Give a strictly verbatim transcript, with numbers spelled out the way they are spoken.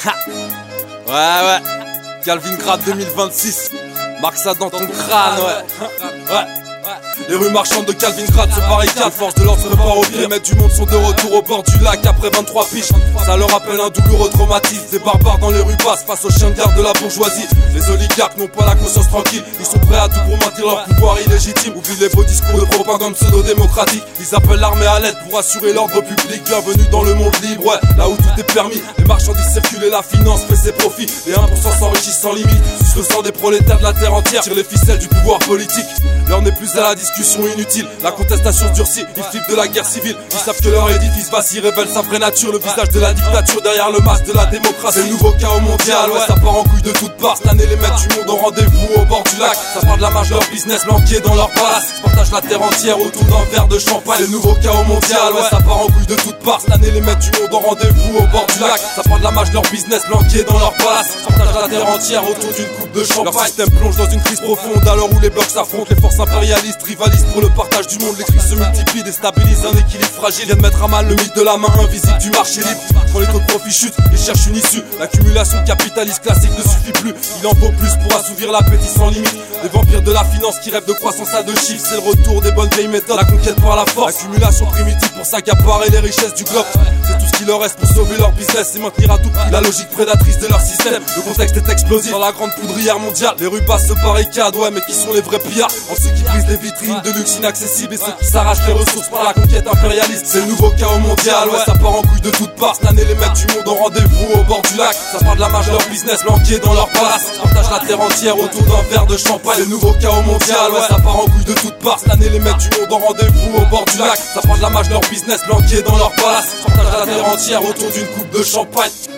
Ouais, ouais. Calvin Grad deux mille vingt-six. Marque ça dans ton crâne, ouais. Ouais. Les rues marchandes de Calvin Grad se barricadent. Force de l'ordre se prépare au pied. Les maîtres du monde sont de retour au bord du lac après vingt-trois piges. Ça leur rappelle un douloureux traumatisme. Des barbares dans les rues basses face aux chiens de garde de la bourgeoisie. Les oligarques n'ont pas la conscience tranquille. Ils sont prêts à tout pour maintenir leur pouvoir illégitime. Oublie les beaux discours de propagande pseudo-démocratique. Ils appellent l'armée à l'aide pour assurer l'ordre public. Bienvenue dans le monde libre, ouais, là où tout est permis. Les marchandises circulent et la finance fait ses profits. Les un pour cent s'enrichissent sans limite. Sucent le sang des prolétaires de la terre entière. Tirent les ficelles du pouvoir politique. L'heure n'est plus à la discussion inutile. La contestation se durcit, ils flippent de la guerre civile. Ils savent que leur édifice vacille révèle sa vraie nature. Le visage de la dictature derrière le masque de la démocratie. C'est le nouveau chaos mondial, ouais, ça part en couille de toutes parts. Cette année les maîtres du monde ont rendez-vous au bord du lac. Ça part de la marge de leur business planqué dans leur palace. Ils partagent la terre entière autour d'un verre de champagne. C'est le nouveau chaos mondial, ouais, ça part en couille de toutes parts. Cette année les maîtres du monde ont rendez-vous au bord du lac. Ça part de la marge de leur business planqué dans leur palace. Ils partagent la terre entière autour d'une coupe de champagne. Leur système plonge dans une crise profonde à l'heure où les blocs s'affrontent. Les forces impérialistes rivalisent pour le partage du monde. Les crises se multiplient, déstabilisent un équilibre fragile. Viennent mettre à mal le mythe de la main invisible du marché libre. Quand les taux de profit chutent, ils cherchent une issue. L'accumulation capitaliste classique ne suffit plus. Il en faut plus pour assouvir l'appétit sans limite. Des vampires de la finance qui rêvent de croissance à deux chiffres. C'est le retour des bonnes vieilles méthodes, la conquête par la force. Accumulation primitive pour s'accaparer les richesses du globe. C'est tout ce qui leur reste pour sauver leur business et maintenir à tout prix la logique prédatrice de leur système. Le contexte est explosif dans la grande poudrière mondiale. Les rues basses se barricadent, ouais, mais qui sont les vrais pillards? Entre ceux qui brisent des vitrines de luxe inaccessibles et ceux qui s'arrachent les ressources par la conquête impérialiste. C'est le nouveau chaos mondial, ouais, ça part en couille de toutes parts. Cette année les maîtres du monde ont rendez-vous au bord du lac. Ça part de la marge de leur business planqué dans leur palace. Ils partagent la terre entière autour d'un verre de champagne. C'est le nouveau chaos mondial, ouais, ça part en couille de toutes parts. Cette année les maîtres du monde ont rendez-vous au bord du lac. Ça part de la marge de leur business planqué dans leur palace. Ils partagent la terre entière autour d'une coupe de champagne.